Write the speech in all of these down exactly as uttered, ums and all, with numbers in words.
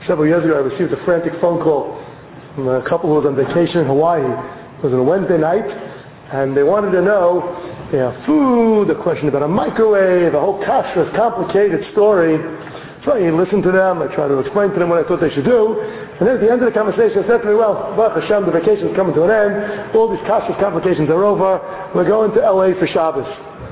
Several years ago, I received a frantic phone call from a couple who was on vacation in Hawaii. It was on a Wednesday night, and they wanted to know, you know, food, a question about a microwave, a whole kashrus, complicated story. So I listened to them, I tried to explain to them what I thought they should do, and then at the end of the conversation I said to me, well, Baruch Hashem, the vacation's coming to an end, all these kashrus complications are over, we're going to L A for Shabbos.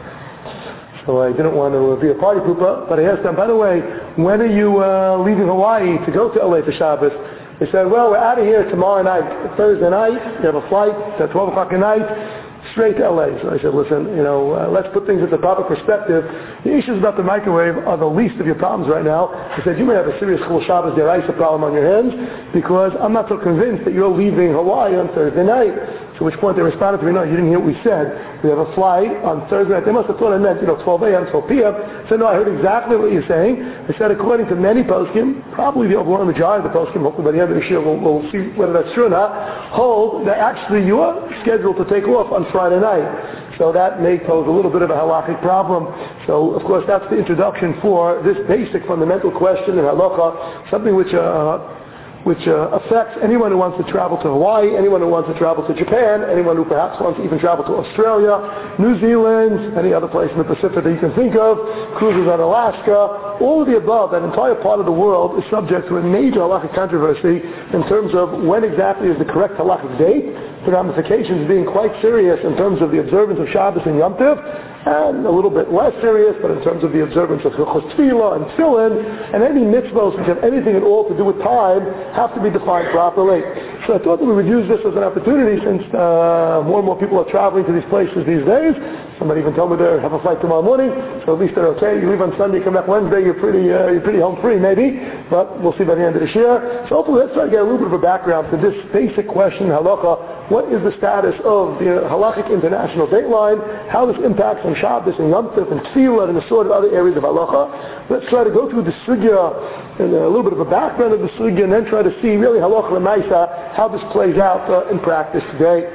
So I didn't want to be a party pooper, but I asked them, by the way, when are you uh, leaving Hawaii to go to L A for Shabbos? They said, well, we're out of here tomorrow night, Thursday night, we have a flight at twelve o'clock at night, straight to L A. So I said, listen, you know, uh, let's put things into proper perspective. The issues about the microwave are the least of your problems right now. I said, you may have a serious Chol Shabbos Deraisa problem on your hands because I'm not so convinced that you're leaving Hawaii on Thursday night. To which point they responded to me, no, you didn't hear what we said. We have a flight on Thursday night. They must have thought I meant, you know, twelve a.m., twelve p.m. I said, no, I heard exactly what you're saying. I said, according to many poskim, probably the overwhelming majority of the poskim, hopefully by the end of the year we'll, we'll see whether that's true or not, hold that actually you're scheduled to take off on Friday night. So that may pose a little bit of a halakhic problem. So, of course, that's the introduction for this basic fundamental question in halacha, something which uh, which uh, affects anyone who wants to travel to Hawaii, anyone who wants to travel to Japan, anyone who perhaps wants to even travel to Australia, New Zealand, any other place in the Pacific that you can think of, cruises on Alaska, all of the above, that entire part of the world is subject to a major halakhic controversy in terms of when exactly is the correct halakhic date, the ramifications being quite serious in terms of the observance of Shabbos and Yom Tov, and a little bit less serious, but in terms of the observance of Hilchos Tefillah and Tefillin, and any mitzvahs which have anything at all to do with time have to be defined properly. So I thought that we would use this as an opportunity since uh, more and more people are traveling to these places these days. Somebody even told me they have a flight tomorrow morning, so at least they're okay. You leave on Sunday, come back Wednesday, you're pretty uh, you're pretty home free maybe, but we'll see by the end of this year. So hopefully let's try to get a little bit of a background to this basic question, halacha. What is the status of the halachic international dateline? How this impacts on Shabbos and Yom Tov and Tefillah and the sort of other areas of halacha. Let's try to go through the sugya and a little bit of a background of the sugya and then try to see really halacha l'maisa, how this plays out uh, in practice today.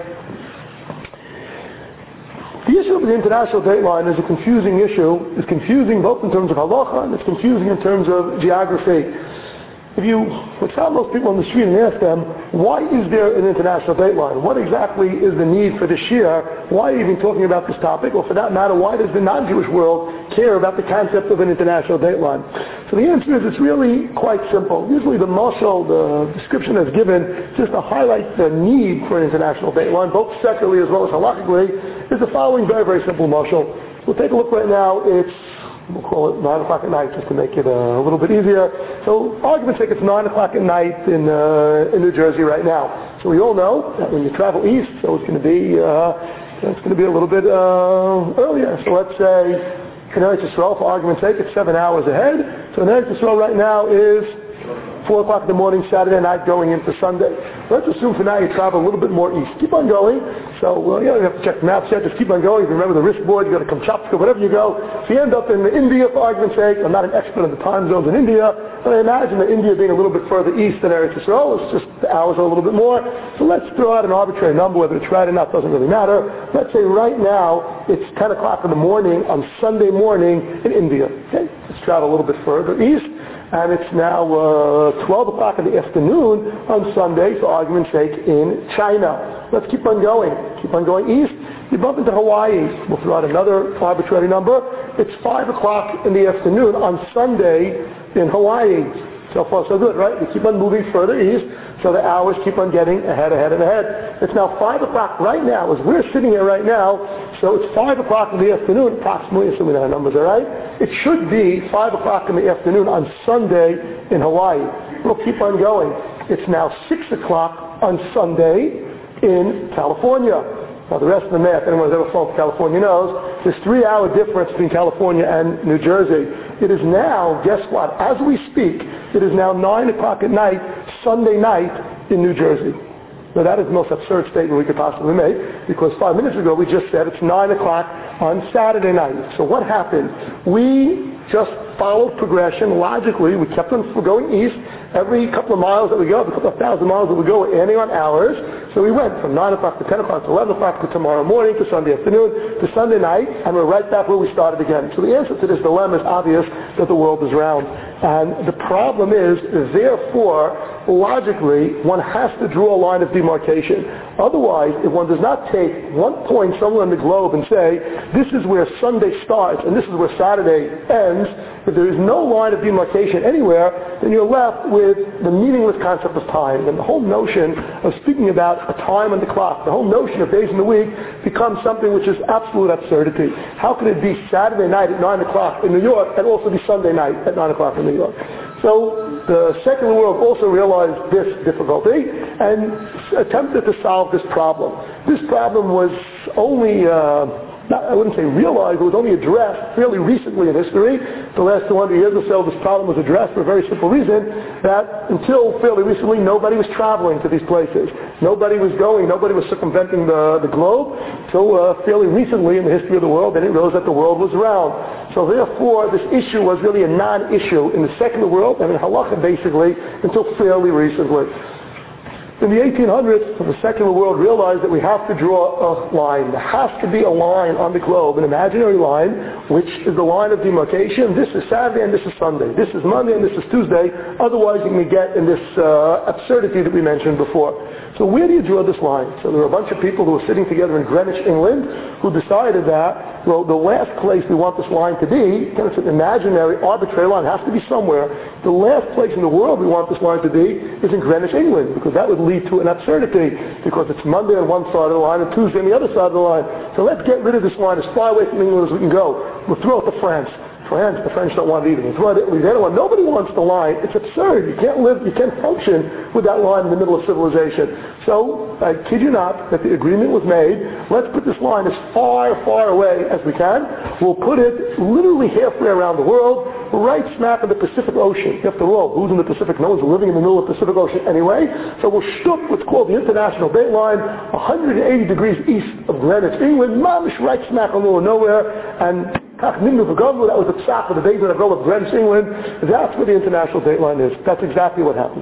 The issue of the international dateline is a confusing issue. It's confusing both in terms of halacha and it's confusing in terms of geography. If you would stop most people on the street and ask them, why is there an international dateline? What exactly is the need for this year? Why are you even talking about this topic? Or for that matter, why does the non-Jewish world care about the concept of an international dateline? So the answer is it's really quite simple. Usually the mashal, the description that's given, just to highlight the need for an international dateline, both secularly as well as halakhically, is the following very, very simple mashal. We'll take a look right now. It's We'll call it nine o'clock at night just to make it uh, a little bit easier. So, argument's sake, it's nine o'clock at night in uh, in New Jersey right now. So we all know that when you travel east, so it's going to be uh, it's going to be a little bit uh, earlier. So let's say in Eretz Yisrael, for argument's sake, it's seven hours ahead. So in Eretz Yisrael right now is four o'clock in the morning, Saturday night, going into Sunday. Let's assume for now you travel a little bit more east. Keep on going. So, well, you don't have to check maps yet. Just keep on going. If you remember the wrist board, you go to Kamchatka, whatever you go. So you end up in India, for argument's sake. I'm not an expert in the time zones in India, but I imagine that India being a little bit further east than Eretz Yisrael, it's just the hours are a little bit more. So let's throw out an arbitrary number, whether it's right or not doesn't really matter. Let's say right now it's ten o'clock in the morning on Sunday morning in India. Okay, let's travel a little bit further east. And it's now uh, twelve o'clock in the afternoon on Sunday, for argument's sake, in China. Let's keep on going. Keep on going east. You bump into Hawaii. We'll throw out another arbitrary number. It's five o'clock in the afternoon on Sunday in Hawaii. So far, so good, right? We keep on moving further east, so the hours keep on getting ahead, ahead, and ahead. It's now five o'clock right now, as we're sitting here right now, so it's five o'clock in the afternoon, approximately, assuming our numbers are right. It should be five o'clock in the afternoon on Sunday in Hawaii. We'll keep on going. It's now six o'clock on Sunday in California. Now the rest of the math, anyone who's ever flown to California knows, there's three hour difference between California and New Jersey. It is now, guess what, as we speak, it is now nine o'clock at night, Sunday night in New Jersey. Now that is the most absurd statement we could possibly make, because five minutes ago we just said it's nine o'clock on Saturday night. So what happened? We just followed progression logically. We kept on going east. Every couple of miles that we go, every couple of thousand miles that we go, we're adding on hours. So we went from nine o'clock to ten o'clock to eleven o'clock to tomorrow morning to Sunday afternoon to Sunday night, and we're right back where we started again. So the answer to this dilemma is obvious, that the world is round. And the problem is, therefore, logically, one has to draw a line of demarcation. Otherwise, if one does not take one point somewhere on the globe and say, this is where Sunday starts and this is where Saturday ends, if there is no line of demarcation anywhere, then you're left with the meaningless concept of time. And the whole notion of speaking about a time on the clock, the whole notion of days in the week becomes something which is absolute absurdity. How can it be Saturday night at nine o'clock in New York and also be Sunday night at nine o'clock in New York? So the secular world also realized this difficulty and attempted to solve this problem. This problem was only, uh, not, I wouldn't say realized, it was only addressed fairly recently in history. The last two hundred years or so, this problem was addressed for a very simple reason, that until fairly recently, nobody was traveling to these places. Nobody was going, nobody was circumventing the, the globe. So uh, fairly recently in the history of the world, they didn't realize that the world was round. So therefore, this issue was really a non-issue in the secular world and in halacha basically until fairly recently. In the eighteen hundreds, the secular world realized that we have to draw a line. There has to be a line on the globe, an imaginary line, which is the line of demarcation. This is Saturday and this is Sunday. This is Monday and this is Tuesday. Otherwise, you may get in this uh, absurdity that we mentioned before. So where do you draw this line? So there were a bunch of people who were sitting together in Greenwich, England, who decided that, well, the last place we want this line to be, it's an imaginary, arbitrary line, it has to be somewhere. The last place in the world we want this line to be is in Greenwich, England, because that would lead to an absurdity, because it's Monday on one side of the line and Tuesday on the other side of the line. So let's get rid of this line as far away from England as we can go. We'll throw it to France. France, the French don't want it either. We'll throw it to Italy. They don't want, nobody wants the line. It's absurd. You can't live, you can't function with that line in the middle of civilization. So, I kid you not, that the agreement was made. Let's put this line as far, far away as we can. We'll put it literally halfway around the world, right smack in the Pacific Ocean. After all, who's in the Pacific? No one's living in the middle of the Pacific Ocean anyway. So we'll shtup what's called the International Date Line, one hundred eighty degrees east of Greenwich, England, mamish right smack in the middle of nowhere, and that was the pshat for the days that I go of Greenwich, England. That's where the International Date Line is. That's exactly what happened.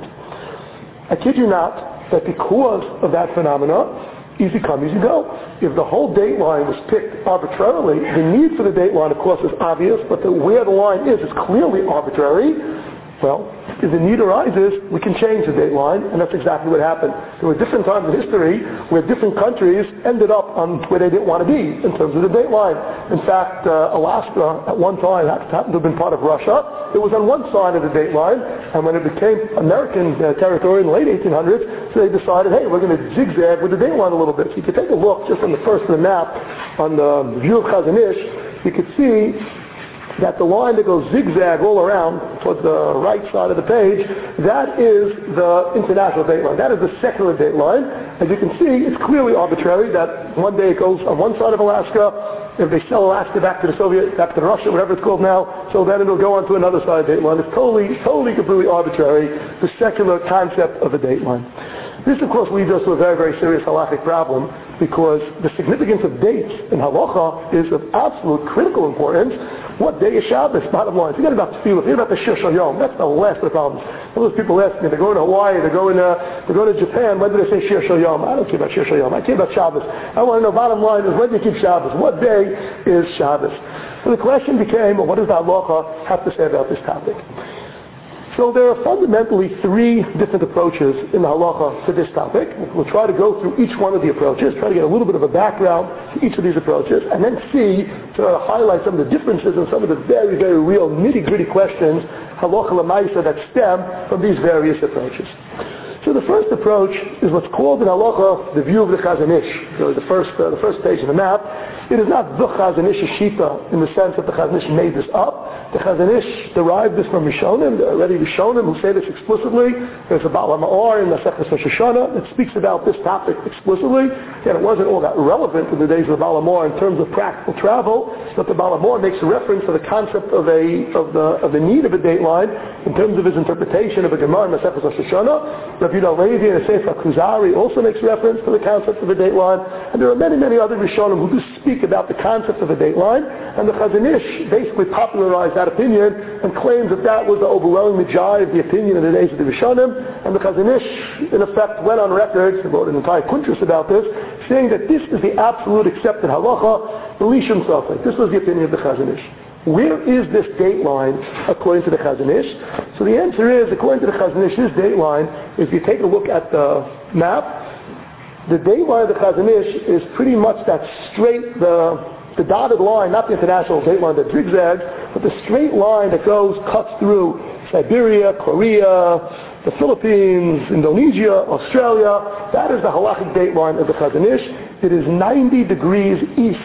I kid you not, that because of that phenomena, easy come, easy go. If the whole date line was picked arbitrarily, the need for the date line, of course, is obvious, but the, where the line is is clearly arbitrary. Well, if the need arises, we can change the date line, and that's exactly what happened. There were different times in history where different countries ended up on where they didn't want to be in terms of the date line. In fact, uh, Alaska at one time happened to have been part of Russia. It was on one side of the date line, and when it became American uh, territory in the late eighteen hundreds, so they decided, hey, we're going to zigzag with the date line a little bit. So you could take a look just on the first of the map on the view of Chazon Ish, you could see that the line that goes zigzag all around towards the right side of the page, that is the international date line. That is the secular date line. As you can see, it's clearly arbitrary that one day it goes on one side of Alaska. If they sell Alaska back to the Soviet, back to Russia, whatever it's called now, so then it'll go on to another side of the date line. It's totally, totally, completely arbitrary, the secular concept of a date line. This, of course, leads us to a very, very serious halachic problem, because the significance of dates in halacha is of absolute critical importance. What day is Shabbos? Bottom line. Forget about tefillah. Forget about the Shir Shal Yom. That's the last of the problems. All those people ask me, they're going to Hawaii, they're going to, they're going to Japan, when do they say Shir Shal Yom? I don't care about Shir Shal Yom. I care about Shabbos. I want to know, bottom line is, when do you keep Shabbos? What day is Shabbos? So the question became, well, what does the halacha have to say about this topic? So there are fundamentally three different approaches in the halacha to this topic. We'll try to go through each one of the approaches, try to get a little bit of a background to each of these approaches, and then see, to highlight some of the differences and some of the very, very real nitty-gritty questions, halacha l'maisa, that stem from these various approaches. So the first approach is what's called in halacha the view of the Chazon Ish. So the first, uh, the first page of the map. It is not the Chazon Ish shita in the sense that the Chazon Ish made this up. The Chazon Ish derived this from Rishonim. There are already Rishonim who say this explicitly. There's a Baal HaMa'or in the Maseches Rosh Hashanah that speaks about this topic explicitly. And it wasn't all that relevant in the days of the Baal HaMa'or in terms of practical travel, but the Baal HaMa'or makes a reference to the concept of a of the of the need of a date line in terms of his interpretation of a Gemara in Maseches Rosh Hashanah. Rabbi Yehuda Levi in the Sefer Kuzari also makes reference to the concept of a date line. And there are many, many other Rishonim who do speak about the concept of a date line. And the Chazon Ish basically popularized that opinion and claims that that was the overwhelming majority of the opinion in the days of the Rishonim. And the Chazon Ish, in effect, went on record, he wrote an entire kuntrus about this, saying that this is the absolute accepted halacha, Elishim Safek. This was the opinion of the Chazon Ish. Where is this date line according to the Chazon Ish? So the answer is, according to the Chazon Ish, this date line, if you take a look at the map, the date line of the Chazon Ish is pretty much that straight, the, the dotted line, not the international date line that zigzags, but the straight line that goes, cuts through Siberia, Korea, the Philippines, Indonesia, Australia. That is the halachic date line of the Chazon Ish. It is ninety degrees east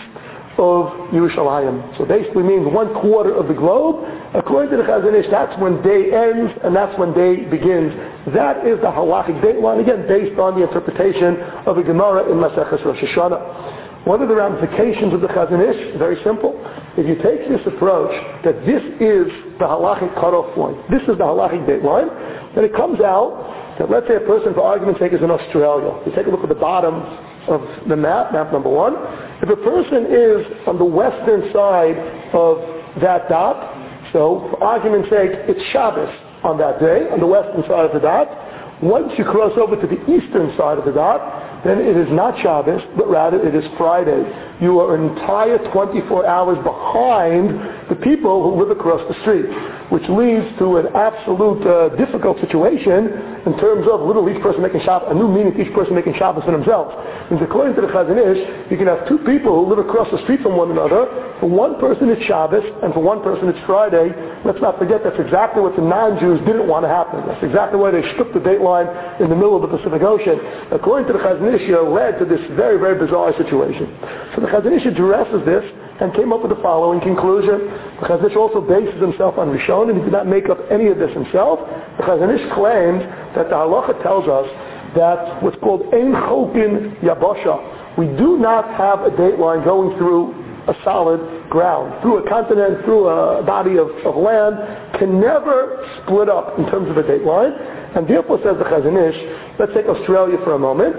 of Yerushalayim. So basically means one quarter of the globe. According to the Chazon Ish, that's when day ends and that's when day begins. That is the halachic date line, again, based on the interpretation of the Gemara in Maseches Rosh Hashanah. What are the ramifications of the Chazon Ish? Very simple. If you take this approach, that this is the halachic cutoff point, this is the halachic date line, then it comes out that, let's say a person, for argument's sake, is in Australia. You take a look at the bottom of the map, map number one. If a person is on the western side of that dot, so for argument's sake, it's Shabbos on that day, on the western side of the dot. Once you cross over to the eastern side of the dot, then it is not Shabbos, but rather it is Friday. You are an entire twenty-four hours behind the people who live across the street, which leads to an absolute uh, difficult situation in terms of literally each person making Shabbos, a new meaning to each person making Shabbos for themselves. And according to the Chazon Ish, you can have two people who live across the street from one another. For one person it's Shabbos, and for one person it's Friday. Let's not forget that's exactly what the non-Jews didn't want to happen. That's exactly why they stripped the date line in the middle of the Pacific Ocean. According to the Chazon Ish, it led to this very, very bizarre situation. So the Chazon Ish addresses this and came up with the following conclusion. The Chazon Ish also bases himself on Rishon, and he did not make up any of this himself. The Chazon Ish claims that the halacha tells us that what's called Ein Chokin Yabasha, we do not have a date line going through a solid ground, through a continent, through a body of, of land, can never split up in terms of a date line. And therefore, says the Chazon Ish, let's take Australia for a moment.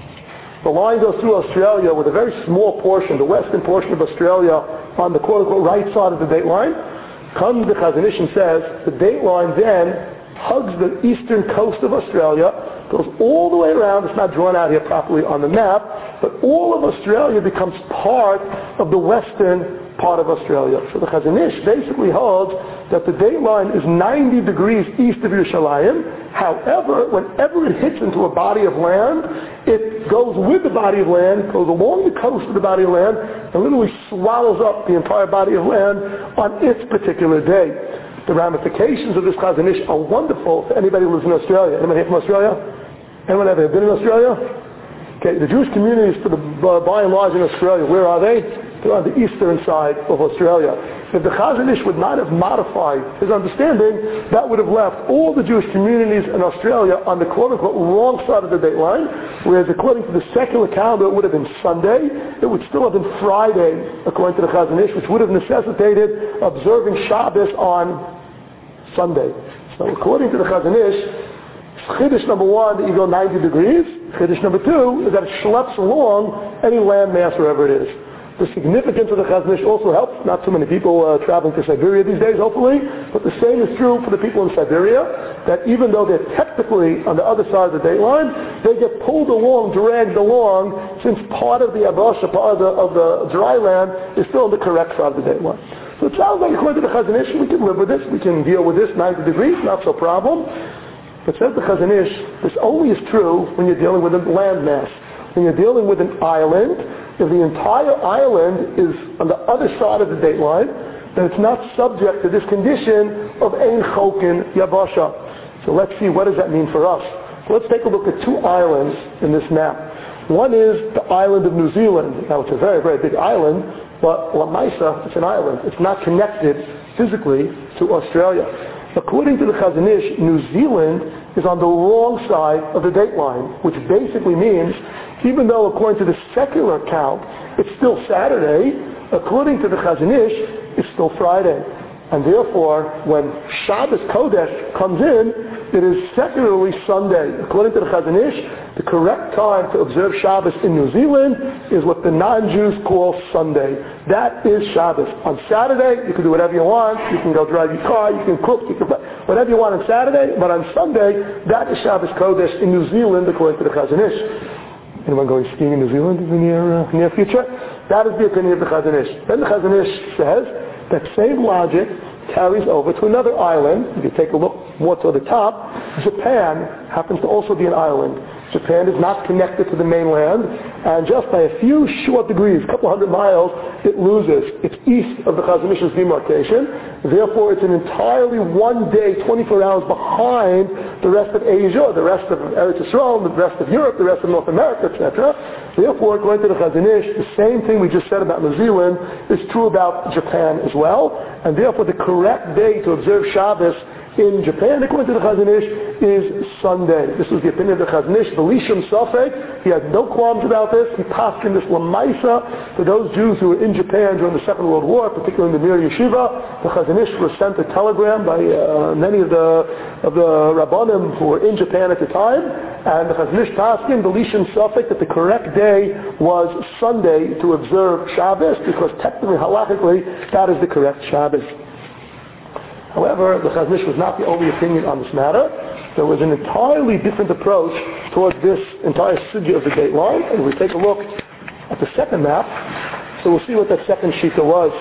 The line goes through Australia with a very small portion, the western portion of Australia, on the quote-unquote right side of the date line. Comes the Chazon Ish and says, the date line then hugs the eastern coast of Australia, goes all the way around. It's not drawn out here properly on the map, but all of Australia becomes part of the western part of Australia. So the Chazon Ish basically holds that the date line is ninety degrees east of Yerushalayim. However, whenever it hits into a body of land, it goes with the body of land, goes along the coast of the body of land, and literally swallows up the entire body of land on its particular day. The ramifications of this Chazon Ish are wonderful for anybody who lives in Australia. Anybody here from Australia? Anyone ever been in Australia? Okay, the Jewish communities, for the uh, by and large in Australia, where are they? They're on the eastern side of Australia. If the Chazon Ish would not have modified his understanding, that would have left all the Jewish communities in Australia on the quote-unquote wrong side of the date line, whereas according to the secular calendar, it would have been Sunday. It would still have been Friday, according to the Chazon Ish, which would have necessitated observing Shabbos on Sunday. So according to the Chazon Ish, Chiddush number one, that you go ninety degrees. Chiddush number two is that it schleps along any landmass wherever it is. The significance of the Chazon Ish also helps. Not too many people uh, traveling to Siberia these days, hopefully, but the same is true for the people in Siberia, that even though they're technically on the other side of the date line, they get pulled along, dragged along, since part of the Abasha, part of the, of the dry land, is still on the correct side of the date line. So it sounds like, according to the Chazon Ish, we can live with this, we can deal with this, ninety degrees, not so problem. But says the Chazon Ish, this only is true when you're dealing with a landmass. When you're dealing with an island, if the entire island is on the other side of the date line, then it's not subject to this condition of Ein Chokin Yabasha. So let's see, what does that mean for us? So let's take a look at two islands in this map. One is the island of New Zealand. Now it's a very, very big island, but La Maisa, it's an island. It's not connected physically to Australia. According to the Chazon Ish, New Zealand is on the wrong side of the date line, which basically means, even though according to the secular count, it's still Saturday, according to the Chazon Ish, it's still Friday. And therefore, when Shabbos Kodesh comes in, it is secularly Sunday. According to the Chazon Ish, the correct time to observe Shabbos in New Zealand is what the non-Jews call Sunday. That is Shabbos. On Saturday, you can do whatever you want. You can go drive your car, you can cook, you can whatever you want on Saturday, but on Sunday, that is Shabbos Kodesh in New Zealand, according to the Chazon Ish. Anyone going skiing in New Zealand in the near, uh, near future? That is the opinion of the Chazon Ish. Then the Chazon Ish says That same logic carries over to another island. If you take a look more to the top, Japan happens to also be an island. Japan is not connected to the mainland, and just by a few short degrees, a couple hundred miles, it loses. It's east of the Chazon Ish's demarcation. Therefore, it's an entirely one day, twenty-four hours behind the rest of Asia, the rest of Eretz Yisrael, the rest of Europe, the rest of North America, et cetera. Therefore, according to the Chazon Ish, the same thing we just said about New Zealand is true about Japan as well, and therefore the correct day to observe Shabbos in Japan, according to the Chazon Ish, is Sunday. This was the opinion of the Chazon Ish. The Lisham Safek, he had no qualms about this. He passed in this Lamaisa for those Jews who were in Japan during the Second World War, particularly in the Mir Yeshiva. The Chazon Ish was sent a telegram by uh, many of the of the Rabbanim who were in Japan at the time, and the Chazon Ish passed in the Lisham Safek that the correct day was Sunday to observe Shabbos, because technically, halachically, that is the correct Shabbos. However, the Chazon Ish was not the only opinion on this matter. There was an entirely different approach towards this entire sugya of the date line. And we take a look at the second map, so we'll see what that second shita was.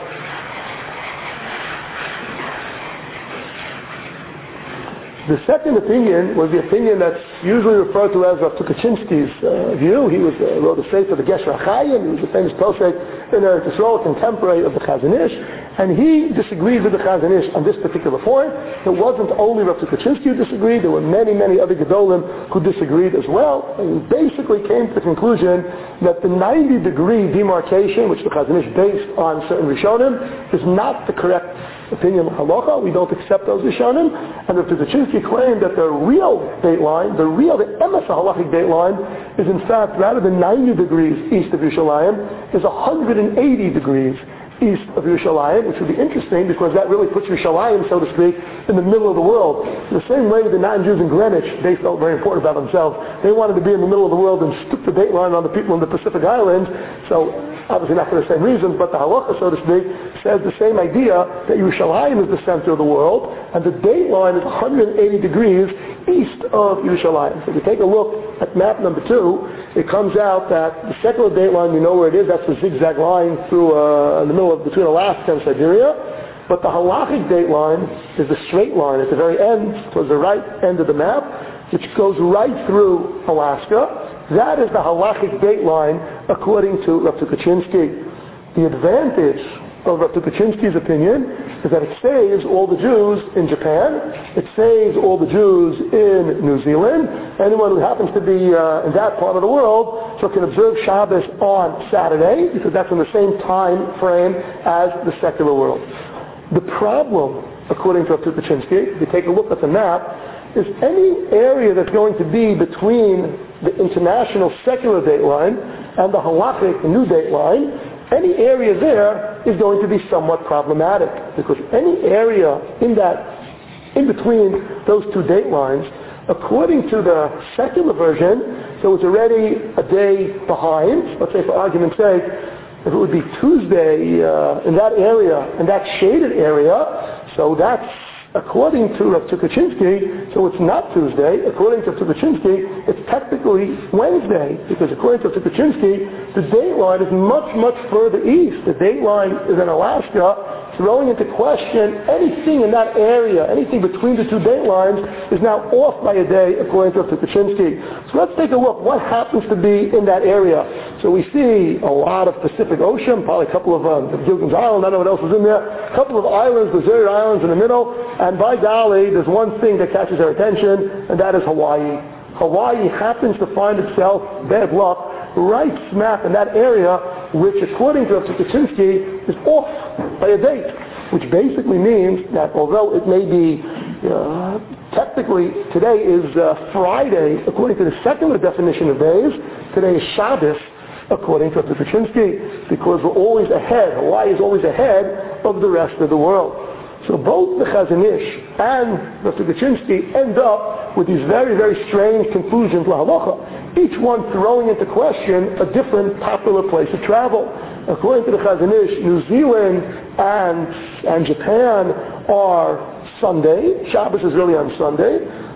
The second opinion was the opinion that's usually referred to as Rav Tukachinsky's uh, view. He was uh, wrote a sefer, the Gesher HaChayim. He was a famous posek in Eretz Yisrael, contemporary of the Chazon Ish, and he disagreed with the Chazon Ish on this particular point. It wasn't only Rav Tukachinsky who disagreed. There were many, many other Gedolim who disagreed as well. And he basically came to the conclusion that the ninety degree demarcation, which the Chazon Ish based on certain Rishonim, is not the correct opinion of halacha. We don't accept those Rishonim. And Rav Tukachinsky claimed that the real date line, the real, the emes halachic date line, is in fact, rather than ninety degrees east of Yerushalayim, is one hundred eighty degrees east of Yerushalayim, which would be interesting because that really puts Yerushalayim, so to speak, in the middle of the world. In the same way the non-Jews in Greenwich, they felt very important about themselves. They wanted to be in the middle of the world and stick the date line on the people in the Pacific Islands. So obviously not for the same reasons, but the halacha, so to speak, says the same idea that Yerushalayim is the center of the world, and the date line is one hundred eighty degrees east of Yerushalayim. So if you take a look at map number two, it comes out that the secular date line, you know where it is, that's the zigzag line through uh, in the middle of between Alaska and Siberia. But the halachic date line is the straight line at the very end, towards the right end of the map, which goes right through Alaska. That is the halachic date line according to Rav Tukachinsky. The advantage of Rav Tukachinsky's opinion is that it saves all the Jews in Japan, it saves all the Jews in New Zealand, anyone who happens to be uh, in that part of the world, so can observe Shabbos on Saturday, because that's in the same time frame as the secular world. The problem, according to Rav Tukachinsky, if you take a look at the map, is any area that's going to be between the international secular date line and the halachic, the new date line, any area there is going to be somewhat problematic, because any area in that, in between those two date lines, according to the secular version, so it's already a day behind. Let's say, for argument's sake, if it would be Tuesday uh, in that area, in that shaded area, so that's according to Rav Tukachinsky, so it's not Tuesday. According to Rav Tukachinsky, it's technically Wednesday, because according to Rav Tukachinsky, the date line is much, much further east. The date line is in Alaska, throwing into question anything in that area, anything between the two date lines, is now off by a day, according to Rav Tukachinsky. So let's take a look what happens to be in that area. So we see a lot of Pacific Ocean, probably a couple of um, Gilligan's Island, I don't know what else is in there, a couple of islands, deserted islands in the middle, and by golly, there's one thing that catches our attention, and that is Hawaii. Hawaii happens to find itself, bad luck, right smack in that area, which according to Rav Tukachinsky is off by a date, which basically means that although it may be uh, technically today is uh, Friday, according to the secular definition of days, today is Shabbos, according to Rav Tukachinsky, because we're always ahead. Hawaii is always ahead of the rest of the world. So both the Chazon Ish and Rav Tukachinsky end up with these very, very strange conclusions la halacha, each one throwing into question a different popular place of travel. According to the Chazon Ish, New Zealand and, and Japan are Sunday. Shabbos is really on Sunday.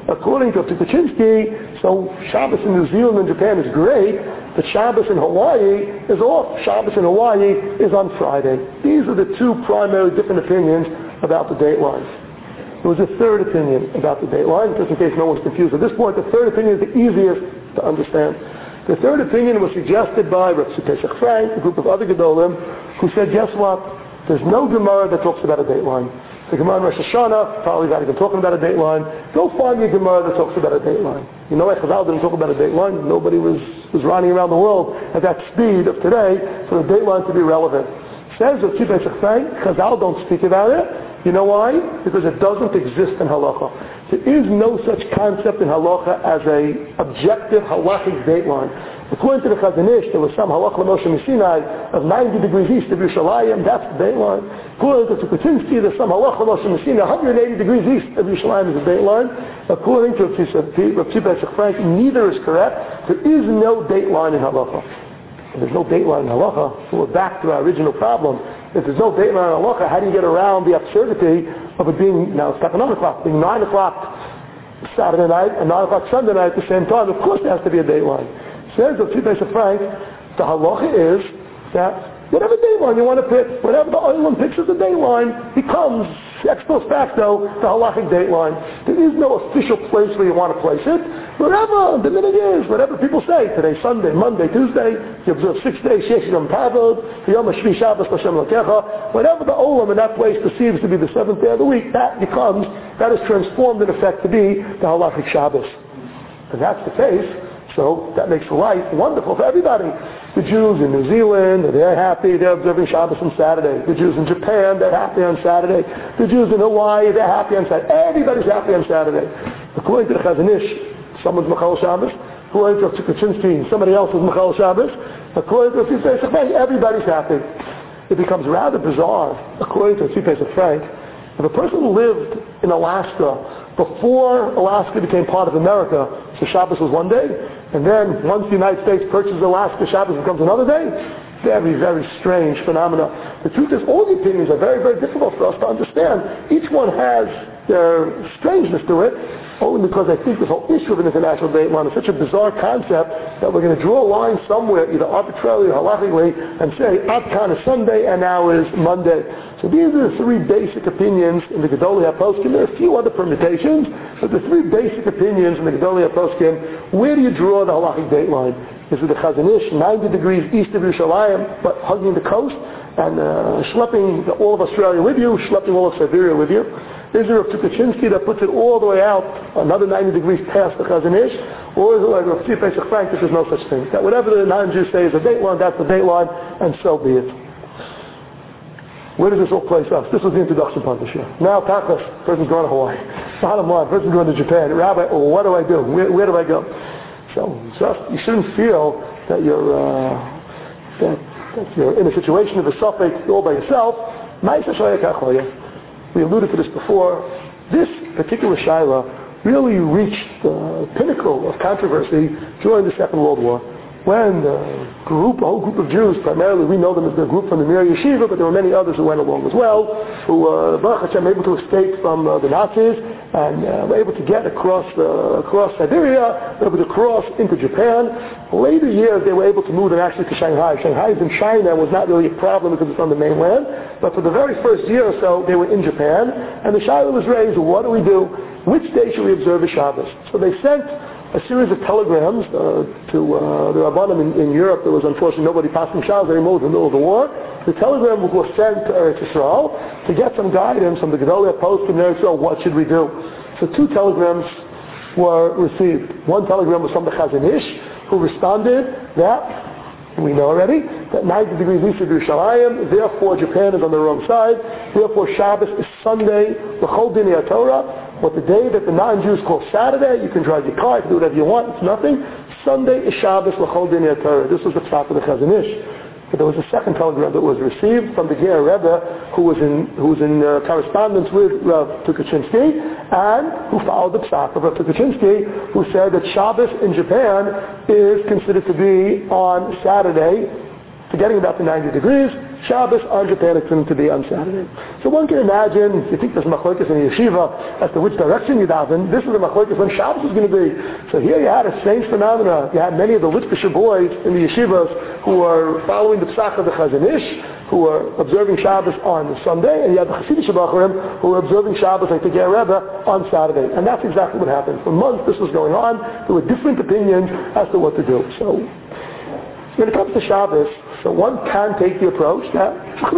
According to Tukachinsky, so Shabbos in New Zealand and Japan is great, but Shabbos in Hawaii is off. Shabbos in Hawaii is on Friday. These are the two primary different opinions about the date lines. There was a third opinion about the date line, just in case no one's confused. At this point, the third opinion is the easiest to understand. The third opinion was suggested by Rav Pesach Frank, a group of other Gedolim, who said, guess what? There's no Gemara that talks about a date line. The Gemara in Rosh Hashanah, probably not even talking about a date line. Go find me a Gemara that talks about a date line. You know why Chazal didn't talk about a date line? Nobody was, was running around the world at that speed of today for the date line to be relevant. Says Rav Pesach Frank, Chazal don't speak about it. You know why? Because it doesn't exist in halacha. There is no such concept in halacha as a objective halachic date line. According to the Chazon Ish, there was some halacha Moshe Sinai of ninety degrees east of Yerushalayim. That's the date line. According to Tukachinsky, there's some halacha Moshe Sinai one hundred eighty degrees east of Yerushalayim is the date line. According to Rav Pesach Frank, neither is correct. There is no date line in halacha. If there's no date line in halacha, so we're back to our original problem. If there's no date line in halacha, how do you get around the absurdity of it being, now it's not nine o'clock, being nine o'clock Saturday night and nine o'clock Sunday night at the same time? Of course there has to be a date line. Says the Rav Pesach Frank, the halacha is that whatever date line you want to pick, whatever the Olam picks as the date line, becomes ex post facto the halachic date line. There is no official place where you want to place it. Wherever the minute is, whatever people say, today Sunday, Monday, Tuesday, you observe six days, Shesh Yom Tavod, Yom HaShvi Shabbos L'Shem L'Kecha, whatever the Olam in that place perceives to be the seventh day of the week, that becomes, that is transformed in effect to be the halachic Shabbos. If that's the case, so that makes life wonderful for everybody. The Jews in New Zealand, they're happy, they're observing Shabbos on Saturday. The Jews in Japan, they're happy on Saturday. The Jews in Hawaii, they're happy on Saturday. Everybody's happy on Saturday. According to the Chazon Ish, someone's Machal Shabbos. According to Tukachinsky, somebody else is Machal Shabbos. According to Rav Pesach Frank, everybody's happy. It becomes rather bizarre, according to Rav Pesach Frank, if a person lived in Alaska before Alaska became part of America, so Shabbos was one day, and then once the United States purchases Alaska, Shabbos becomes another day. Very, very strange phenomena. The truth is, all the opinions are very, very difficult for us to understand. Each one has their strangeness to it, only because I think this whole issue of an international date line is such a bizarre concept that we're going to draw a line somewhere, either arbitrarily or halachically, and say, Ad Kan is Sunday and now is Monday. So these are the three basic opinions in the Gedolei HaPoskim. There are a few other permutations, but the three basic opinions in the Gedolei HaPoskim, where do you draw the halachic date line? Is it the Chazon Ish, ninety degrees east of Yerushalayim, but hugging the coast, and uh, schlepping all of Australia with you, schlepping all of Siberia with you? Is there a Tukachinsky that puts it all the way out, another ninety degrees past the Chazon Ish? Or is it like Rav Pesach Frank, there's no such thing? That whatever the non-Jews say is a date line, that's the date line, and so be it. Where does this all place us? This was the introduction part this year. Now, Tachlis, person's going to Hawaii. Bottom line, person's going to Japan. Rabbi, oh, what do I do? Where, where do I go? So, just, you shouldn't feel that you're, uh, that, that you're in a situation of a suffix all by yourself. We alluded to this before. This particular shaila really reached the pinnacle of controversy during the Second World War, when the group, a whole group of Jews, primarily we know them as the group from the Mir Yeshiva, but there were many others who went along as well, who were, uh, Baruch Hashem, able to escape from uh, the Nazis, and uh, were able to get across uh, across Siberia, were able to cross into Japan. Later years, they were able to move them actually to Shanghai. Shanghai is in China, was not really a problem because it's on the mainland, but for the very first year or so, they were in Japan, and the shaila was raised, what do we do? Which day should we observe the Shabbos? So they sent a series of telegrams uh, to uh, the Rabbanim in, in Europe. There was unfortunately nobody passing Shabbos anymore in the middle of the war. The telegram was sent to Eretz Yisrael to get some guidance from the Gedolei HaPoskim in Eretz Yisrael. What should we do? So two telegrams were received. One telegram was from the Chazon Ish, who responded that, we know already, that ninety degrees east of Yerushalayim, therefore Japan is on the wrong side, therefore Shabbos is Sunday, l'chol dinei Torah. What the day that the non-Jews call Saturday, you can drive your car, you can do whatever you want, it's nothing. Sunday is Shabbos l'chol dinei Torah. This was the top of the Chazon Ish. But there was a second telegram that was received from the Ger Rebbe, who was in who was in uh, correspondence with Rav Tukachinsky, and who followed the psak of Rav Tukachinsky, who said that Shabbos in Japan is considered to be on Saturday, forgetting about the ninety degrees, Shabbos on Japan it's going to be on Saturday. So one can imagine, if you think there's machlokes in the yeshiva as to which direction you daven, this is the machlokes when Shabbos is going to be. So here you had a strange phenomena. You had many of the Litzkisher boys in the yeshivas who are following the psach of the Chazon Ish, who are observing Shabbos on Sunday, and you had the Hasidic Bachurim who were observing Shabbos like the Ger Rebbe on Saturday. And that's exactly what happened. For months this was going on. There were different opinions as to what to do. So when it comes to Shabbos, so one can take the approach that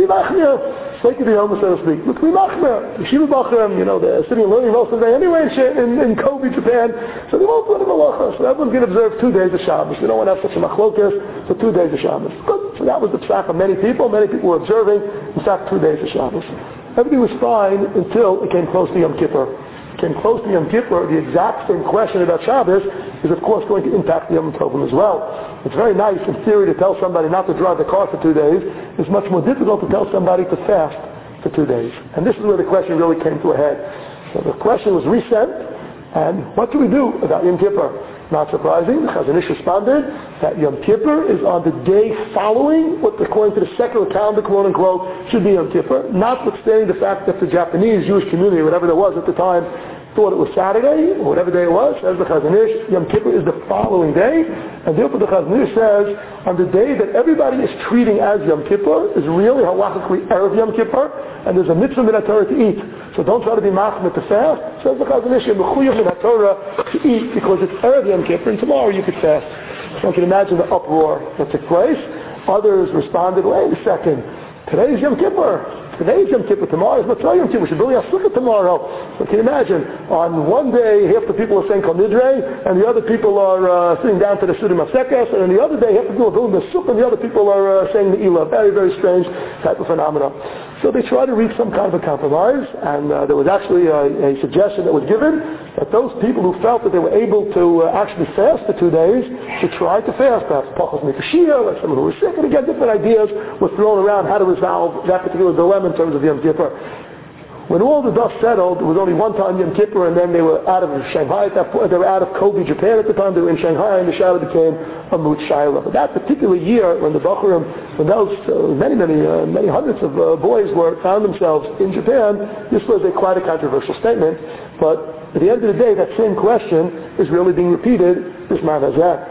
take the Yom, so to speak. Look, we machmer. Yeshiva Bachurim, you know, they're sitting and learning most of the day anyway in, in, in Kobe, Japan. So they won't learn malacha. So everyone's going to observe two days of Shabbos. We don't want to have such a machlokas for two days of Shabbos. Good. So that was the psak of many people. Many people were observing, in fact, two days of Shabbos. Everything was fine until it came close to Yom Kippur. It came close to Yom Kippur. The exact same question about Shabbos is, of course, going to impact the Yom Tovim as well. It's very nice, in theory, to tell somebody not to drive the car for two days. It's much more difficult to tell somebody to fast for two days. And this is where the question really came to a head. So the question was resent, and what do we do about Yom Kippur? Not surprising, the Chazon Ish responded that Yom Kippur is on the day following what, according to the secular calendar, quote unquote, should be Yom Kippur, notwithstanding the fact that the Japanese Jewish community, whatever there was at the time, thought it was Saturday, or whatever day it was, says the Chazon Ish, Yom Kippur is the following day, and therefore the Chazon Ish says, on the day that everybody is treating as Yom Kippur, is really halachically Erev Yom Kippur, and there's a mitzvah min HaTorah to eat. So don't try to be machmir to fast, says the Chazon Ish, you're mechuyev min HaTorah to eat, because it's Erev Yom Kippur, and tomorrow you could fast. So you can imagine the uproar that took place. Others responded, wait a second, today is Yom Kippur. Today is Yom Kippur, tomorrow is Matzah Yom Kippur. We should really have sukkah tomorrow. So can you imagine, on one day, half the people are saying Kol Nidrei, and the other people are uh, sitting down to the Sudim HaSekes, and then the other day, half the people are building the sukkah, and the other people are uh, saying the Ilah. Very, very strange type of phenomena. So they tried to reach some kind of a compromise, and uh, there was actually a, a suggestion that was given that those people who felt that they were able to uh, actually fast for two days should try to fast, perhaps Pachos Mikashia, like someone who was sick, and again, different ideas were thrown around how to resolve that particular dilemma in terms of Yom Kippur. When all the dust settled, there was only one time Yom Kippur, and then they were out of Shanghai at that point. They were out of Kobe, Japan at the time. They were in Shanghai, and the Shaila became a Mut Shaila. But that particular year, when the Bachurim, when those uh, many, many, uh, many hundreds of uh, boys were found themselves in Japan, this was a quite a controversial statement. But at the end of the day, that same question is really being repeated this man has that.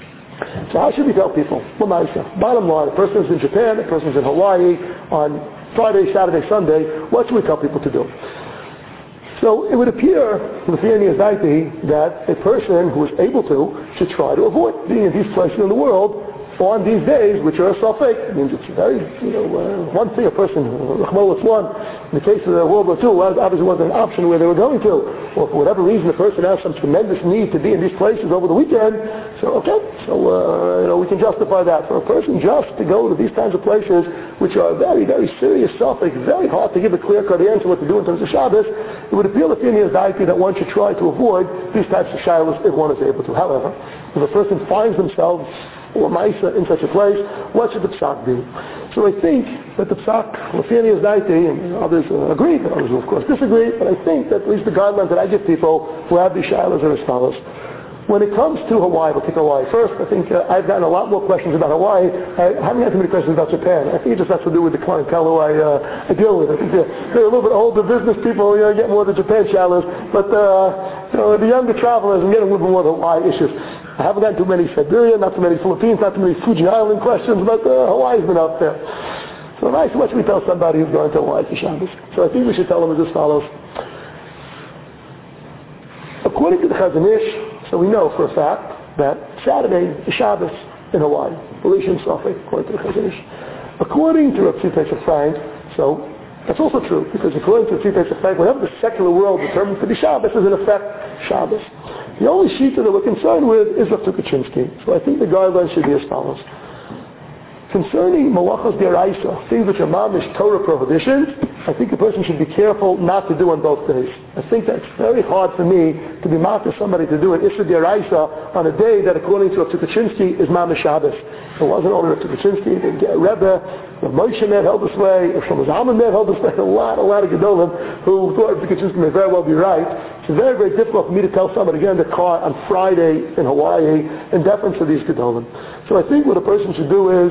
So how should we tell people? Well, nice. Bottom line, a person's in Japan, a person's in Hawaii on Friday, Saturday, Sunday, what should we tell people to do? So it would appear, that a person who is able to should try to avoid being in these places in the world on these days, which are self-fake. It means it's very, you know, uh, one thing a person, in the case of World War Two, obviously wasn't an option where they were going to. Or for whatever reason, the person has some tremendous need to be in these places over the weekend. So, okay, so, uh, you know, we can justify that. For a person just to go to these kinds of places, which are very, very serious self-fake, very hard to give a clear-cut answer what to do in terms of Shabbos, it would appeal to the diety that one should try to avoid these types of shilas if one is able to. However, if a person finds themselves or Maisa in such a place, what should the psak be? So I think that the psak, Lafinias Daiti, and others uh, agree, but others will of course disagree, but I think that at least the guidelines that I give people who have these shilas are as follows. When it comes to Hawaii, we'll take Hawaii first. I think uh, I've gotten a lot more questions about Hawaii. I haven't had too many questions about Japan. I think it just has to do with the clientele who I, uh, I deal with. I think they're, they're a little bit older business people, you know, get more of the Japan shilas. But uh, you know, the younger travelers, I'm getting a little bit more of the Hawaii issues. I haven't had too many Siberia, not too many Philippines, not too many Fuji Island questions, but uh, Hawaii's been up there. So nice, what should we tell somebody who's going to Hawaii for Shabbos? So I think we should tell them as follows. According to the Chazon Ish, so we know for a fact that Saturday is Shabbos in Hawaii. Belishim Safek, according to the Chazon Ish. According to Rav Tzvi Pesach Frank, so that's also true, because according to Rav Tzvi Pesach Frank, whatever the secular world determines to be Shabbos is in effect Shabbos. The only sheet that we're concerned with is Rav Tukachinsky. So I think the guidelines should be as follows. Concerning malachos deraisa, things which are mamish Torah prohibitions, I think a person should be careful not to do on both days. I think that's very hard for me to be mad to somebody to do an Issa deraisa on a day that, according to Rav Tukachinsky, is mamish Shabbos. It wasn't only Rav Tukachinsky, the Rebbe, Rav Moshe Meir held this way, Rav Shlomo Zalman Meir held this way, a lot, a lot of Gedolim who thought Rav Tukachinsky may very well be right. It's very, very difficult for me to tell somebody to get in the car on Friday in Hawaii in deference to these Gedolim. So I think what a person should do is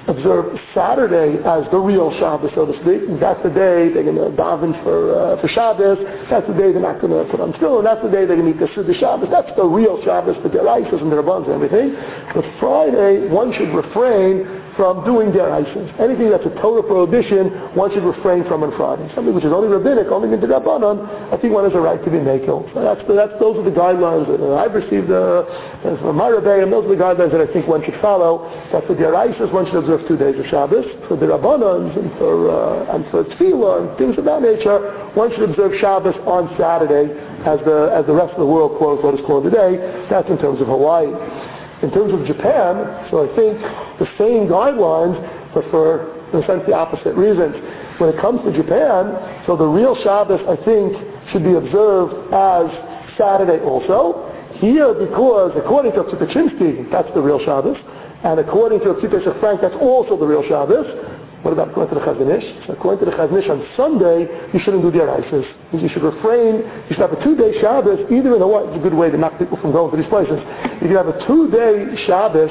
observe Saturday as the real Shabbos, so to speak. And that's the day they're going to daven for uh, for Shabbos. That's the day they're not going to put on tefillin. That's the day they're going to eat the Seder Shabbos. That's the real Shabbos, the deraisos and the rabbans and everything. But Friday, one should refrain from doing deraisos. Anything that's a Torah prohibition, one should refrain from on Friday. Something which is only rabbinic, only into Rabbanon, I think one has a right to be makel. So that's, that's those are the guidelines that uh, I've received uh, from my Rebbeim. Those are the guidelines that I think one should follow. That for deraisos, one should observe two days of Shabbos. For the Rabbanons and for uh, and for Tefillah and things of that nature, one should observe Shabbos on Saturday, as the as the rest of the world quote what is called today. That's in terms of Hawaii. In terms of Japan, so I think the same guidelines, but for, in a sense, the opposite reasons. When it comes to Japan, so the real Shabbos, I think, should be observed as Saturday also. Here, because according to Psikachinsky, that's the real Shabbos, and according to Psikachinsky Frank, that's also the real Shabbos. What about according to the Chazon Ish? So according to the Chazon Ish, on Sunday, you shouldn't do deraisos. You should refrain. You should have a two-day Shabbos, either in Hawaii. It's a good way to knock people from going to these places. You can have a two-day Shabbos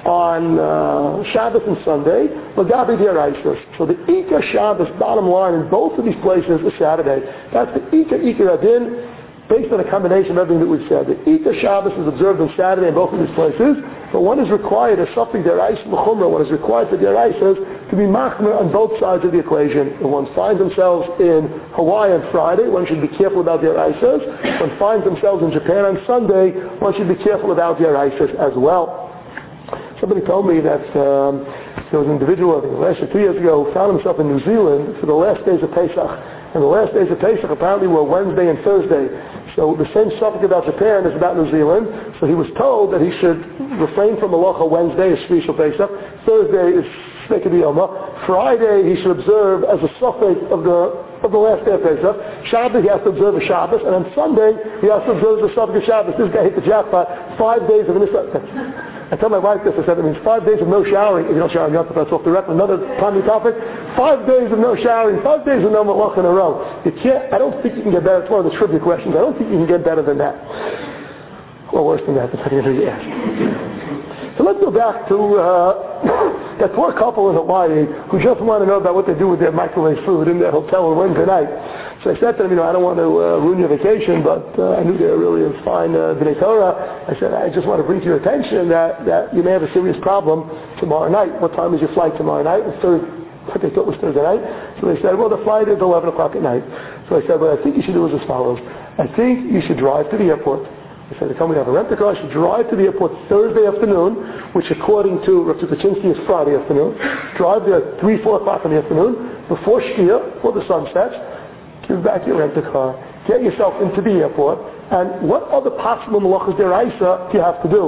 on uh, Shabbos and Sunday, Lagabi deraisos. So the Ika Shabbos, bottom line, in both of these places is Saturday. That's the Ika Ika Adin, based on a combination of everything that we've said. The Ika Shabbos is observed on Saturday in both of these places, but one is required, as something deraisos l'chumra, one is required for deraisos to be machmer on both sides of the equation. When one finds themselves in Hawaii on Friday, one should be careful about deraisos. When one finds themselves in Japan on Sunday, one should be careful about deraisos as well. Somebody told me that um, there was an individual, I think last year, two years ago, who found himself in New Zealand for the last days of Pesach. And the last days of Pesach apparently were Wednesday and Thursday. So the same subject about Japan is about New Zealand. So he was told that he should refrain from Malacha. Wednesday is Shvi Shel Pesach. Thursday is Shvei Yoma. Friday he should observe as a suffix of the of the last day of Pesach. Shabbos he has to observe a Shabbos, and on Sunday he has to observe the suffix of Shabbos. This guy hit the jackpot. Five days of Nisa. I tell my wife this, I said it means five days of no showering. If you don't shower in Yom Tov, that's off the record. Another primary topic. Five days of no showering, five days of no malach in a row. You can't, I don't think you can get better. It's one of the trivia questions. I don't think you can get better than that. Or worse than that, depending on who you ask. So let's go back to uh, that poor couple in Hawaii who just want to know about what they do with their microwave food in their hotel on Wednesday night. So I said to them, you know, I don't want to uh, ruin your vacation, but uh, I knew they were really a fine uh, B'nai Torah. I said, I just want to bring to your attention that, that you may have a serious problem tomorrow night. What time is your flight tomorrow night? It's Thursday. What they thought was Thursday night. So they said, well, the flight is eleven o'clock at night. So I said, what I think you should do is as follows. I think you should drive to the airport. I said, they told me to have a rent-a-car. I should drive to the airport Thursday afternoon, which according to Rav Tukachinsky is Friday afternoon. Drive there at three, four o'clock in the afternoon, before Shkia, before the sun sets. Give back your rent-a-car. Get yourself into the airport. And what other possible malachas deraisa do you have to do?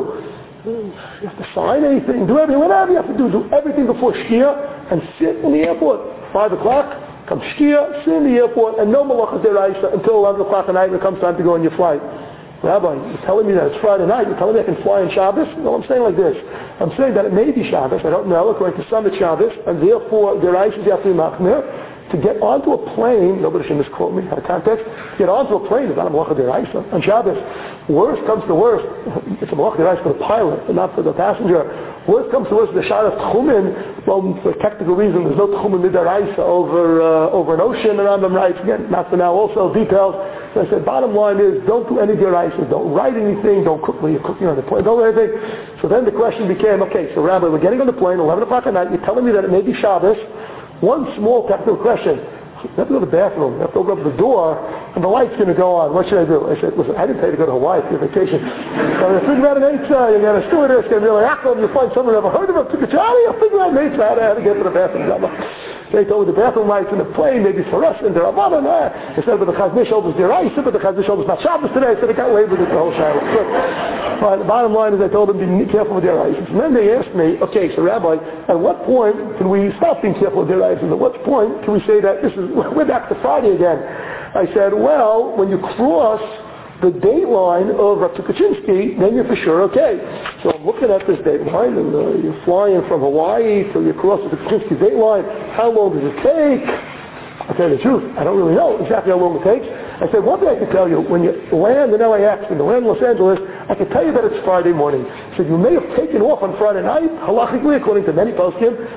You have to sign anything, do everything, whatever you have to do. Do everything before Shkia and sit in the airport. Five o'clock, come Shkia, sit in the airport, and no malachas deraisa until eleven o'clock at night when it comes time to go on your flight. Rabbi, you're telling me that it's Friday night. You're telling me I can fly on Shabbos? No, I'm saying like this. I'm saying that it may be Shabbos. I don't know. According to some, it's Shabbos. And therefore, the rice is you have to be machmir. To get onto a plane, nobody should misquote me out of context, to get onto a plane is not a malacha deraisa on Shabbos. Worst comes to worst, it's a malacha deraisa for the pilot, but not for the passenger. Worst comes to worst, the shot of tchumen, well, for technical reason, there's no tchumen midaraisa over uh, over an ocean around them, right? Again, not for now, also details. So I said, bottom line is, don't do any deraisa, don't write anything, don't cook when you're cooking on the plane, don't do anything. So then the question became, okay, so Rabbi, we're getting on the plane, eleven o'clock at night, you're telling me that it may be Shabbos. One small technical question. You have to go to the bathroom. You have to open up the door, and the light's going to go on. What should I do? I said, listen, I didn't pay to go to Hawaii for your vacation. So I'm going to figure out an eitzah. You're going to stewardess. Going to be like, Akhlam, you find someone who never heard of him. Took a Charlie. I'll figure out an eitzah how to get to the bathroom. They told me the bathroom lights in the plane, maybe for us, and they're Rabbanan. They said, but the Chazon Ish shoulders their ice, but the Chazon Ish shoulders not Shabbos today, so they got away with it the whole Shabbos. But the bottom line is I told them to be careful with their ice. And then they asked me, okay, so Rabbi, at what point can we stop being careful with their ice? And at what point can we say that this is, we're back to Friday again? I said, well, when you cross the date line of Rav Tukachinsky, then you're for sure okay. So I'm looking at this date line, and uh, you're flying from Hawaii till you cross the Tukachinsky date line. How long does it take? I'll tell you the truth, I don't really know exactly how long it takes. I said, one thing I can tell you, when you land in L A X, when you land in Los Angeles, I can tell you that it's Friday morning. So you may have taken off on Friday night, halachically, according to many poskim,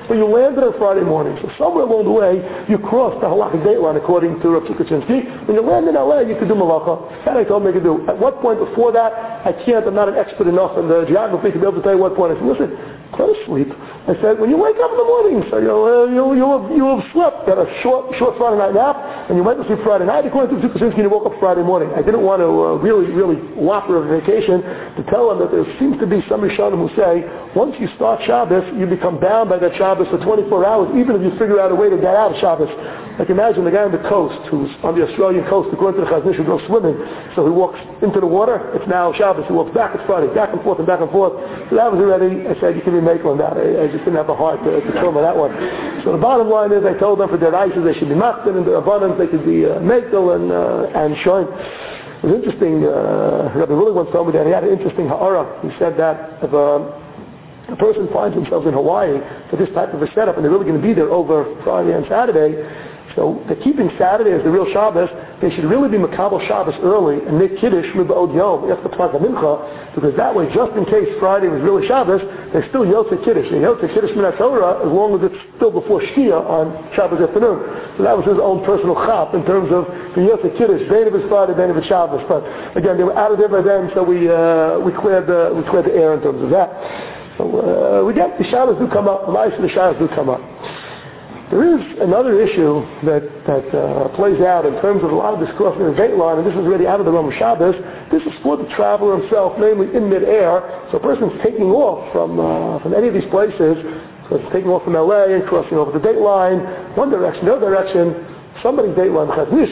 but you landed on Friday morning. So somewhere along the way, you crossed the halakhic date line according to Rav Tukachinsky. When you land in L A, you could do malacha. That I told him I could do. At what point before that, I can't, I'm not an expert enough in the geography to be able to tell you what point. I said, listen, go to sleep. I said, when you wake up in the morning, so you'll, uh, you'll, you'll, have, you'll have slept, got a short, short Friday night nap, and you went to sleep Friday night, according to Tukachinsky, and you woke up Friday morning. I didn't want to uh, really, really whopper a vacation to tell him that there seems to be some Rishonim who say, once you start Shabbos, you become bound by that Shabbos for twenty-four hours, even if you figure out a way to get out of Shabbos. Like imagine the guy on the coast, who's on the Australian coast, according to the Chazon Ish, who goes swimming, so he walks into the water, it's now Shabbos, he walks back, it's Friday, back and forth and back and forth. So that was already, I said, you can be making on that. I, I just didn't have the heart to, to film on that one. So the bottom line is, I told them for their ices, they should be machtin, and their abundance, they could be uh, mekel and, uh, and shoin. It was interesting, uh, Rabbi Willie once told me that he had an interesting ha'ara. He said that if uh, a person finds themselves in Hawaii for this type of a setup, and they're really going to be there over Friday and Saturday, so they're keeping Saturday as the real Shabbos, they should really be Makabel Shabbos early and make Kiddush Mib'od Yom after Plata Mincha, because that way, just in case Friday was really Shabbos, they still Yotze Kiddush. They Yotze Kiddush Minat Torah as long as it's still before Shkia on Shabbos afternoon. So that was his own personal chap in terms of the Yotze Kiddush, Bein of his Friday, Bein of his Shabbos. But again, they were out of there by then, so we uh, we cleared the we cleared the air in terms of that. So uh, we get the Shabbos do come up, the lives of the Shabbos do come up. There is another issue that, that uh, plays out in terms of a lot of this crossing the date line, and this is already out of the realm of Shabbos. This is for the traveler himself, namely in midair. So a person's taking off from uh, from any of these places, so it's taking off from L A and crossing over the date line, one direction, the other direction. Somebody's date line, somebody's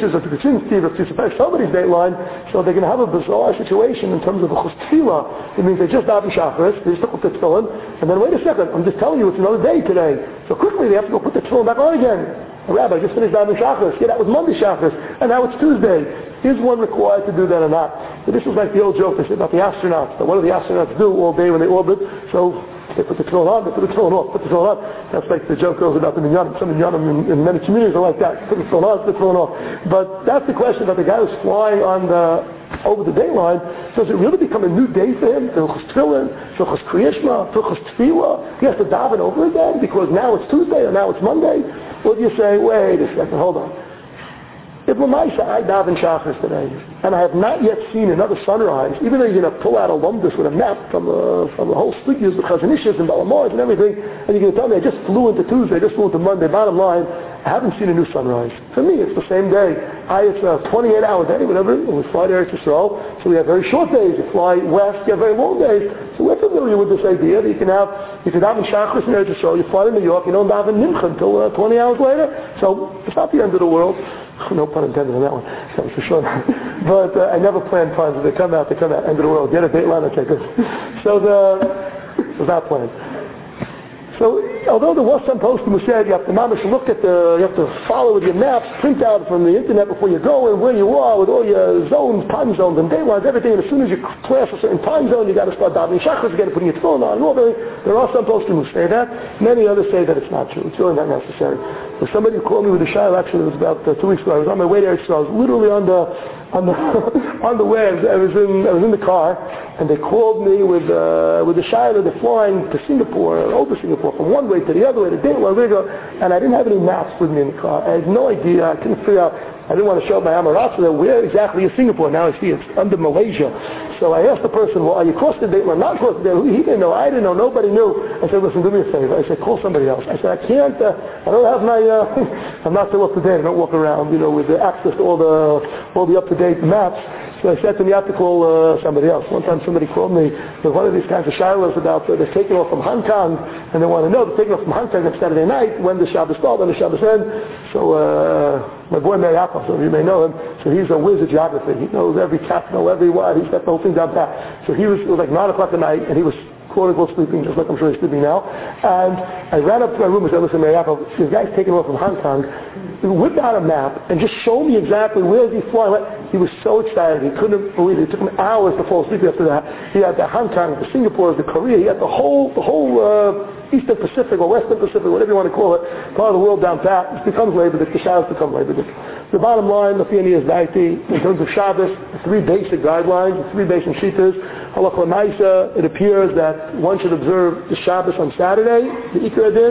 date line, so they're going to have a bizarre situation in terms of the chus tefillah. It means they just daven Shacharis, they just took off the tefillin, and then wait a second, I'm just telling you it's another day today. So quickly they have to go put the tefillin back on again. Rabbi, I just finished daven Shacharis. Yeah, that was Monday Shacharis, and now it's Tuesday. Is one required to do that or not? So this is like the old joke they said about the astronauts. That what do the astronauts do all day when they orbit? So they put the tefillin on, they put the tefillin off, put the tefillin on. That's like the joke goes about the minyanim. Some minyanim in, in many communities are like that. Put the tefillin on, put the tefillin off. But that's the question about the guy who's flying on the over the day line. Does it really become a new day for him? Filchus tefillin, filchus kriyishma, filchus tefillah. He has to daven over again because now it's Tuesday or now it's Monday. Or do you say, wait a second, hold on. If Lamaisa, I daven Shachris today, and I have not yet seen another sunrise, even though you're going to pull out a lumdus with a map from the, from the whole studios, the Chazon Ish's and Balamars and everything, and you're going to tell me I just flew into Tuesday, I just flew into Monday, bottom line, I haven't seen a new sunrise. For me, it's the same day. I, it's a twenty-eight hour day, whatever, and we fly to Eretz Yisrael, so we have very short days. You fly west, you have very long days. So we're familiar with this idea that you can have, you can daven Shachris in Eretz Yisrael, you fly to New York, you don't daven Mincha until uh, twenty hours later. So it's not the end of the world. No pun intended on that one. That was for sure. But uh, I never planned puns. They come out, they come out, end of the world. Get a date line, okay, good. So the, it was not planned. So, although there was some posting who said you have to mamish look at the, you have to follow with your maps, print out from the internet before you go and where you are with all your zones, time zones and day lines, everything. And as soon as you class a certain time zone, you got to start davening Shachris again, putting your phone on. Well, there are some posting who say that. Many others say that it's not true. It's really not necessary. So somebody called me with a shayla. Actually, it was about uh, two weeks ago. I was on my way there. So I was literally on the on the on the way. I was in I was in the car, and they called me with uh, with the shayla. They're flying to Singapore, over Singapore, from one way to the other way, to date one way to go, and I didn't have any maps with me in the car. I had no idea. I couldn't figure out. I didn't want to show my Amaratza there. Where exactly is Singapore? Now I see it's under Malaysia. So I asked the person, well, are you across the date line? Not across the date line. He didn't know. I didn't know. Nobody knew. I said, listen, do me a favor. I said, call somebody else. I said, I can't, uh, I don't have my, uh, I'm not so up to date. I don't walk around, you know, with the access to all the, all the up-to-date maps. So I said to me, you have to call uh, somebody else. One time somebody called me with one of these kinds of shilas about uh, they're taking off from Hong Kong, and they want to know, they're taking off from Hong Kong on Saturday night, when the Shabbos start, when the Shabbos end. So uh, my boy Meir Yaakov, some of you may know him, so he's a whiz of geography. He knows every capital, every word. He's got the whole thing down pat. So he was, it was like nine o'clock at night, and he was quote-unquote sleeping, just like I'm sure he's sleeping now. And I ran up to my room and said, listen, Meir Yaakov, this guy's taking off from Hong Kong. He whipped out a map and just showed me exactly where is he flying. He was so excited. He couldn't believe it. It took him hours to fall asleep after that. He had the Hong Kong, the Singapore, the Korea. He had the whole, the whole uh, Eastern Pacific or Western Pacific, whatever you want to call it, part of the world down pat. It becomes Labor Day. The Shabbos become Labor Day. The bottom line, the Fiani is Daiti, in terms of Shabbos, the three basic guidelines, the three basic shitas. Halakha Maisa, it appears that one should observe the Shabbos on Saturday, the Ikar Adin,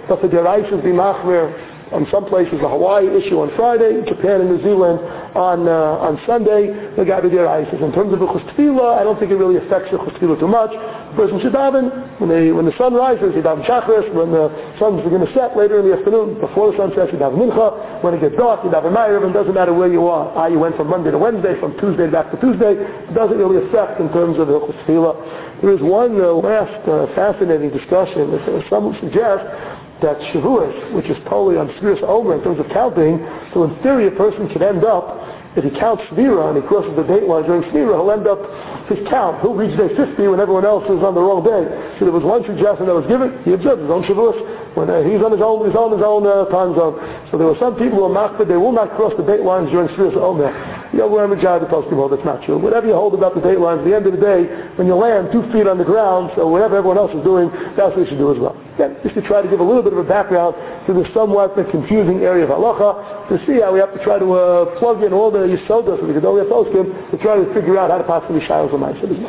Does the deraisa be machmir? On some places, the Hawaii issue on Friday, Japan and New Zealand on uh, on Sunday, the Gabi Deraisa. In terms of the Tefillah, I don't think it really affects the Tefillah too much. The person should daven when, they, when the sun rises, he daven Shachris. When the sun's going to set later in the afternoon, before the sun sets, he daven Mincha. When it gets dark, he daven Ma'ariv. It doesn't matter where you are. Ah, you went from Monday to Wednesday, from Tuesday back to Tuesday. It doesn't really affect in terms of the Tefillah. There is one uh, last uh, fascinating discussion. Uh, some would suggest that Shavuos, which is totally on Sviras Omer in terms of counting, so in theory a person could end up, if he counts Svira and he crosses the date line during Svira, he'll end up his count. He'll reach day fifty when everyone else is on the wrong day. So there was one suggestion that was given, he observed his own Shavuos, when uh, he's on his own, he's on his own uh, time zone. So there were some people who are machbid, they will not cross the date lines during Sviras Omer. You know, we're a majority of those people, that's not true. Whatever you hold about the date lines, at the end of the day, when you land two feet on the ground, so whatever everyone else is doing, that's what you should do as well. Again, just to try to give a little bit of a background to this somewhat confusing area of halacha, to see how we have to try to uh, plug in all the yisodas of the Gedolei Poskim to try to figure out how to possibly shayos the mindset as well.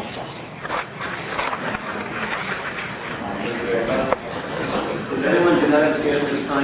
Is anyone genetically